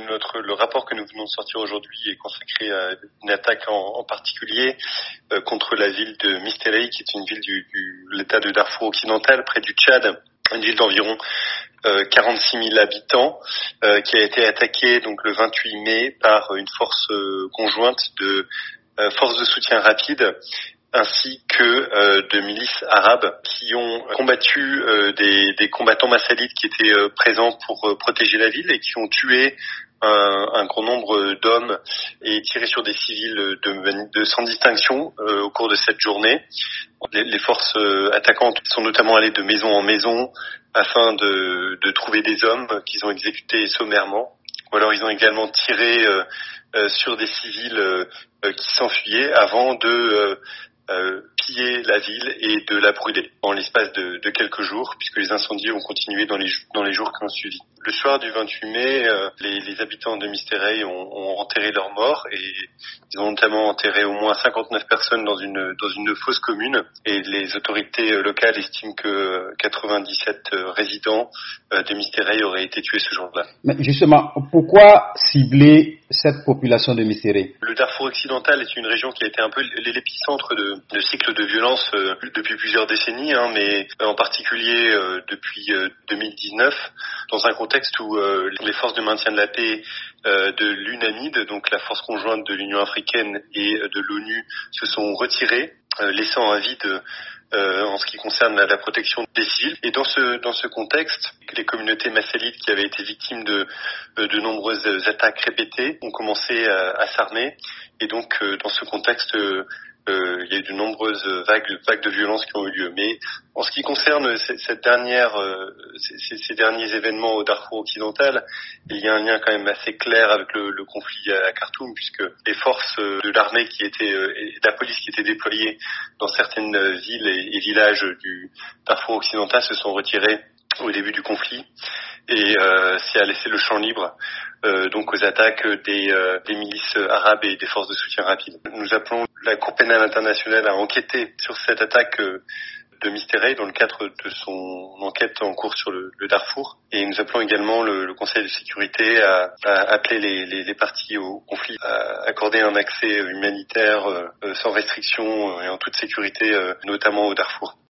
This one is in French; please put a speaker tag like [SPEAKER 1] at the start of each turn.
[SPEAKER 1] le rapport que nous venons de sortir aujourd'hui est consacré à une attaque en particulier contre la ville de Mystérei, qui est une ville de l'État de Darfour occidental, près du Tchad, une ville d'environ 46 000 habitants, qui a été attaquée donc le 28 mai par une force conjointe de forces de soutien rapide, ainsi que de milices arabes qui ont combattu des combattants massalites qui étaient présents pour protéger la ville et qui ont tué un grand nombre d'hommes et tiré sur des civils sans distinction au cours de cette journée. Les forces attaquantes sont notamment allées de maison en maison afin de trouver des hommes qu'ils ont exécutés sommairement. Ou alors ils ont également tiré sur des civils qui s'enfuyaient avant de piller la ville et de la brûler en l'espace de quelques jours, puisque les incendies ont continué dans les jours qui ont suivi. Le soir du 28 mai, les habitants de Mystérei ont enterré leurs morts et ils ont notamment enterré au moins 59 personnes dans une fosse commune, et les autorités locales estiment que 97 résidents de Mystérei auraient été tués ce jour-là.
[SPEAKER 2] Mais justement, pourquoi cibler cette population de Mystérei?
[SPEAKER 1] Le Darfour occidental est une région qui a été un peu l'épicentre de cycles de violence depuis plusieurs décennies, mais en particulier depuis 2019, dans un contexte où les forces de maintien de la paix de l'UNAMID, donc la force conjointe de l'Union africaine et de l'ONU, se sont retirées, laissant un vide en ce qui concerne la protection des civils. Et dans ce contexte, les communautés massalites qui avaient été victimes de nombreuses attaques répétées ont commencé à s'armer. Et donc, dans ce contexte, il y a eu de nombreuses vagues de violence qui ont eu lieu. Mais en ce qui concerne ces derniers événements au Darfour occidental, il y a un lien quand même assez clair avec le conflit à Khartoum, puisque les forces de l'armée et de la police qui étaient déployées dans certaines villes et villages du Darfour occidental se sont retirées au début du conflit, et c'est à laisser le champ libre donc aux attaques des milices arabes et des forces de soutien rapide. Nous appelons la Cour pénale internationale à enquêter sur cette attaque de Mystérei dans le cadre de son enquête en cours sur le Darfour, et nous appelons également le Conseil de sécurité à appeler les parties au conflit à accorder un accès humanitaire sans restriction et en toute sécurité, notamment au Darfour.